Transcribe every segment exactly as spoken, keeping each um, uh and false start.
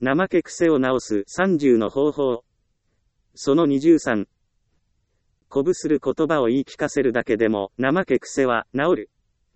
怠け癖を直すさんじゅうの方法。そのにじゅうさん。鼓舞する言葉を言い聞かせるだけでも、怠け癖は治る。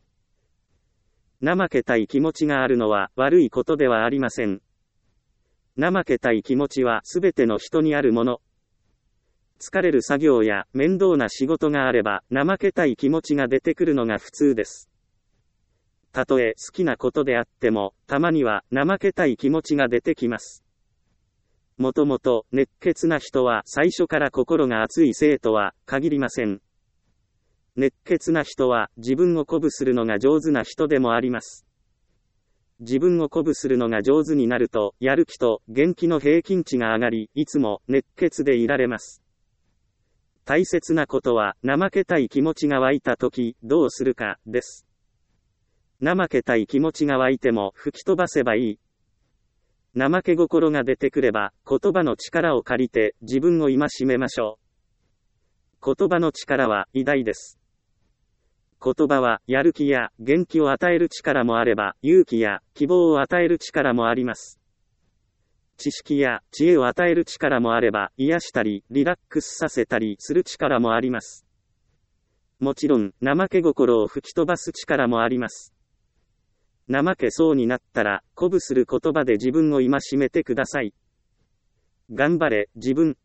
怠けたい気持ちがあるのは悪いことではありません。怠けたい気持ちはすべての人にあるもの。疲れる作業や面倒な仕事があれば、怠けたい気持ちが出てくるのが普通です。たとえ好きなことであっても、たまには怠けたい気持ちが出てきます。もともと熱血な人は最初から心が熱い生徒は限りません。熱血な人は自分を鼓舞するのが上手な人でもあります。自分を鼓舞するのが上手になると、やる気と元気の平均値が上がり、いつも熱血でいられます。大切なことは、怠けたい気持ちが湧いたとき、どうするか、です。怠けたい気持ちが湧いても吹き飛ばせばいい。怠け心が出てくれば、言葉の力を借りて自分を戒めましょう。言葉の力は偉大です。言葉はやる気や元気を与える力もあれば、勇気や希望を与える力もあります。知識や知恵を与える力もあれば、癒したりリラックスさせたりする力もあります。もちろん、怠け心を吹き飛ばす力もあります。怠けそうになったら、鼓舞する言葉で自分を戒めてください。頑張れ、自分。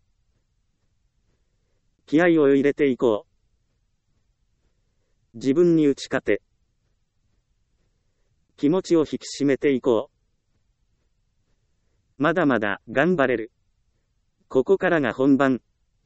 気合を入れていこう。自分に打ち勝て。気持ちを引き締めていこう。まだまだ頑張れる。ここからが本番。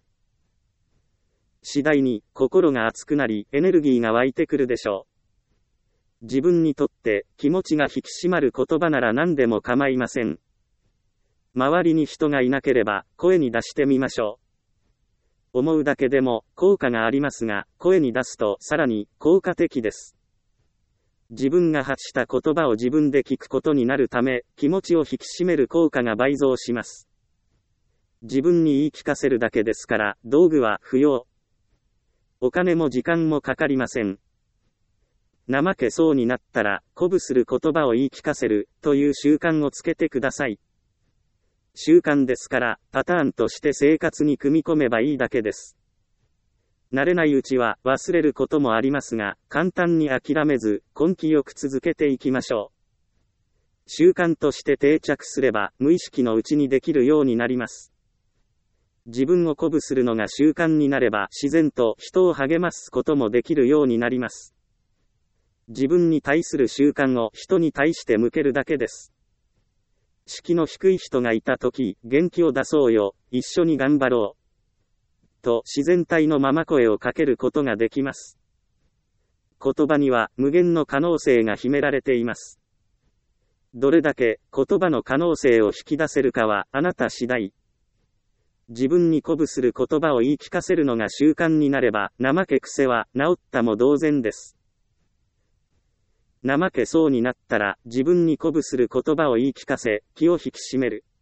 次第に心が熱くなりエネルギーが湧いてくるでしょう。自分にとって気持ちが引き締まる言葉なら何でも構いません。周りに人がいなければ声に出してみましょう。思うだけでも効果がありますが、声に出すとさらに効果的です。自分が発した言葉を自分で聞くことになるため、気持ちを引き締める効果が倍増します。自分に言い聞かせるだけですから、道具は不要。お金も時間もかかりません。怠けそうになったら、鼓舞する言葉を言い聞かせるという習慣をつけてください。習慣ですから、パターンとして生活に組み込めばいいだけです。慣れないうちは忘れることもありますが、簡単に諦めず、根気よく続けていきましょう。習慣として定着すれば、無意識のうちにできるようになります。自分を鼓舞するのが習慣になれば、自然と人を励ますこともできるようになります。自分に対する習慣を人に対して向けるだけです。士気の低い人がいたとき、元気を出そうよ、一緒に頑張ろう。と自然体のまま声をかけることができます。言葉には無限の可能性が秘められています。どれだけ言葉の可能性を引き出せるかはあなた次第。自分に鼓舞する言葉を言い聞かせるのが習慣になれば、怠け癖は治ったも同然です。怠けそうになったら、自分に鼓舞する言葉を言い聞かせ、気を引き締める。